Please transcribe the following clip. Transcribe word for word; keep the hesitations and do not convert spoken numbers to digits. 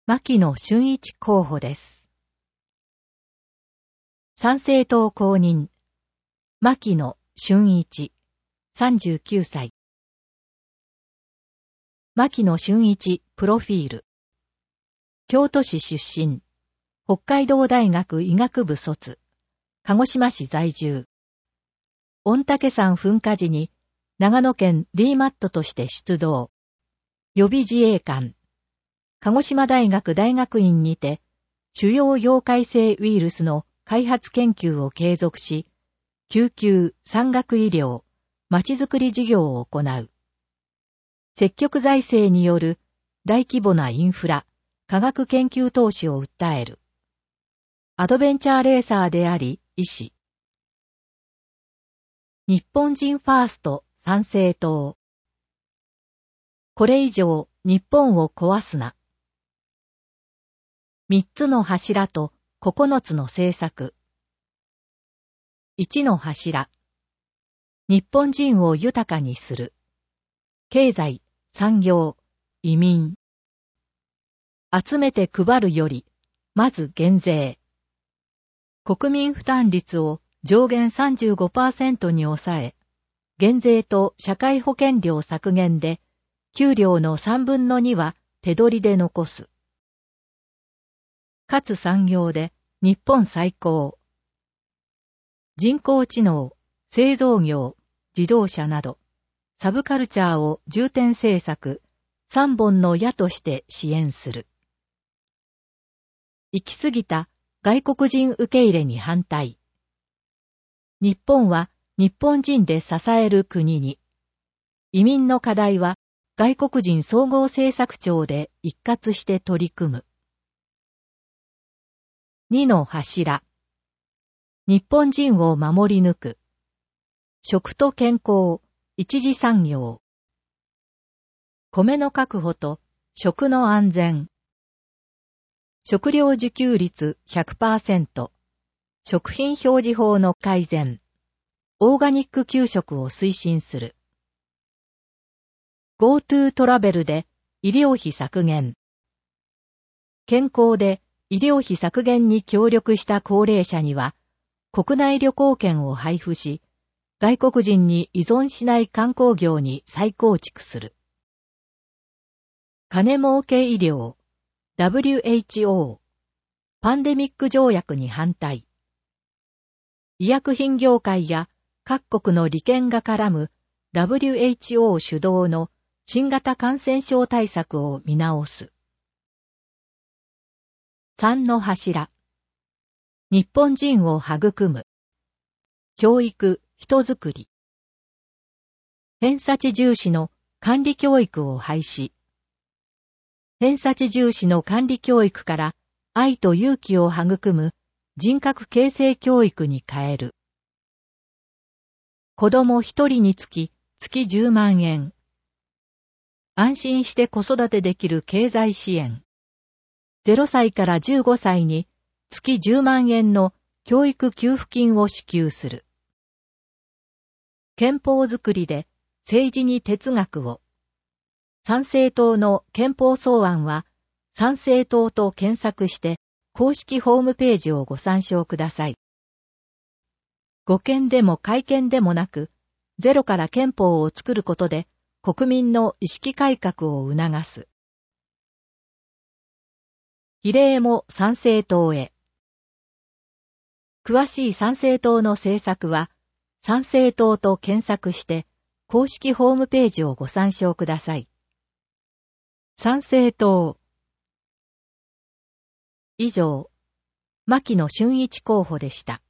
牧野俊一候補です。参政党公認、牧野俊一、さんじゅうきゅうさい。牧野俊一、プロフィール。京都市出身。北海道大学医学部卒。鹿児島市在住。御嶽山噴火時に、長野県 ディーマット として出動。予備自衛官。鹿児島大学大学院にて、主要溶解性ウイルスの開発研究を継続し、救急、産学医療、まちづくり事業を行う。積極財政による大規模なインフラ、科学研究投資を訴える。アドベンチャーレーサーであり、医師。日本人ファースト参政党。これ以上、日本を壊すな。三つの柱と九つの政策。一の柱。日本人を豊かにする。経済、産業、移民。集めて配るより、まず減税。国民負担率を上限 さんじゅうごパーセント に抑え、減税と社会保険料削減で、給料のさんぶんのには手取りで残す。かつ産業で日本最高。人工知能、製造業、自動車など、サブカルチャーを重点政策、三本の矢として支援する。行き過ぎた外国人受け入れに反対。日本は日本人で支える国に。移民の課題は外国人総合政策庁で一括して取り組む。二の柱。日本人を守り抜く。食と健康、一次産業。米の確保と食の安全。食料自給率 ひゃくパーセント。食品表示法の改善。オーガニック給食を推進する。GoTo トラベルで医療費削減。健康で医療費削減に協力した高齢者には、国内旅行券を配布し、外国人に依存しない観光業に再構築する。金儲け医療、ダブリューエイチオー、パンデミック条約に反対。医薬品業界や各国の利権が絡む ダブリューエイチオー 主導の新型感染症対策を見直す。三の柱。日本人を育む。教育、人づくり。偏差値重視の管理教育を廃止。偏差値重視の管理教育から愛と勇気を育む人格形成教育に変える。子供一人につき月じゅうまんえん。安心して子育てできる経済支援。ゼロさいからじゅうごさいに月じゅうまんえんの教育給付金を支給する。憲法づくりで政治に哲学を。参政党の憲法草案は参政党と検索して公式ホームページをご参照ください。護憲でも改憲でもなく、ゼロから憲法を作ることで国民の意識改革を促す。比例も参政党へ。詳しい参政党の政策は、参政党と検索して公式ホームページをご参照ください。参政党。以上、牧野俊一候補でした。